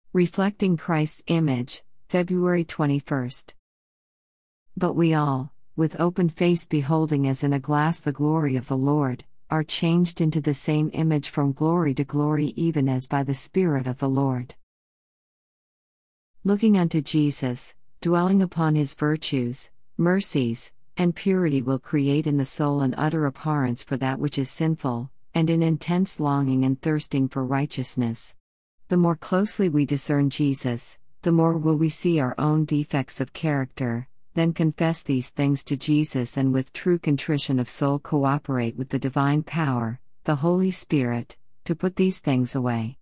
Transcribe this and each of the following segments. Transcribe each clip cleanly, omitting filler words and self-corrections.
Reflecting Christ's Image, February 21st. But we all, with open face beholding as in a glass the glory of the Lord, are changed into the same image from glory to glory, even as by the Spirit of the Lord. Looking unto Jesus, dwelling upon his virtues, mercies, and purity will create in the soul an utter abhorrence for that which is sinful, and an intense longing and thirsting for righteousness. The more closely we discern Jesus, the more will we see our own defects of character, then confess these things to Jesus, and with true contrition of soul cooperate with the divine power, the Holy Spirit, to put these things away.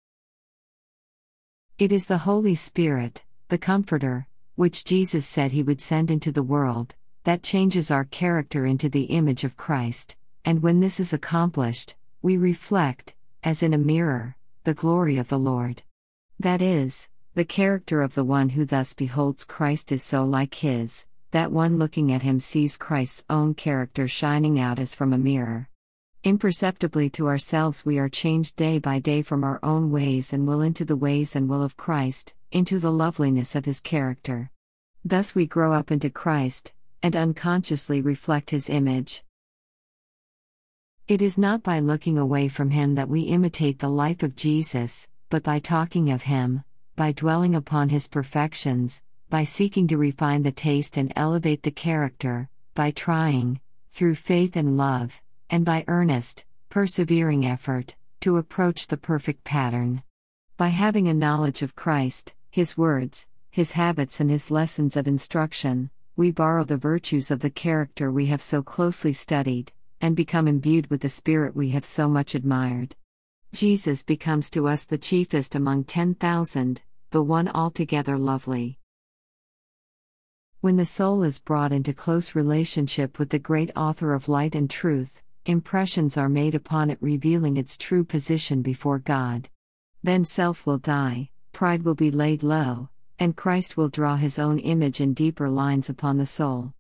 It is the Holy Spirit, the Comforter, which Jesus said he would send into the world, that changes our character into the image of Christ, and when this is accomplished, we reflect, as in a mirror, the glory of the Lord. That is, the character of the one who thus beholds Christ is so like his, that one looking at him sees Christ's own character shining out as from a mirror. Imperceptibly to ourselves we are changed day by day from our own ways and will into the ways and will of Christ, into the loveliness of his character. Thus we grow up into Christ, and unconsciously reflect his image. It is not by looking away from him that we imitate the life of Jesus, but by talking of him, by dwelling upon his perfections, by seeking to refine the taste and elevate the character, by trying, through faith and love, and by earnest, persevering effort, to approach the perfect pattern. By having a knowledge of Christ, his words, his habits, and his lessons of instruction, we borrow the virtues of the character we have so closely studied, and become imbued with the Spirit we have so much admired. Jesus becomes to us the chiefest among 10,000, the one altogether lovely. When the soul is brought into close relationship with the great Author of light and truth, impressions are made upon it revealing its true position before God. Then self will die, pride will be laid low, and Christ will draw his own image in deeper lines upon the soul.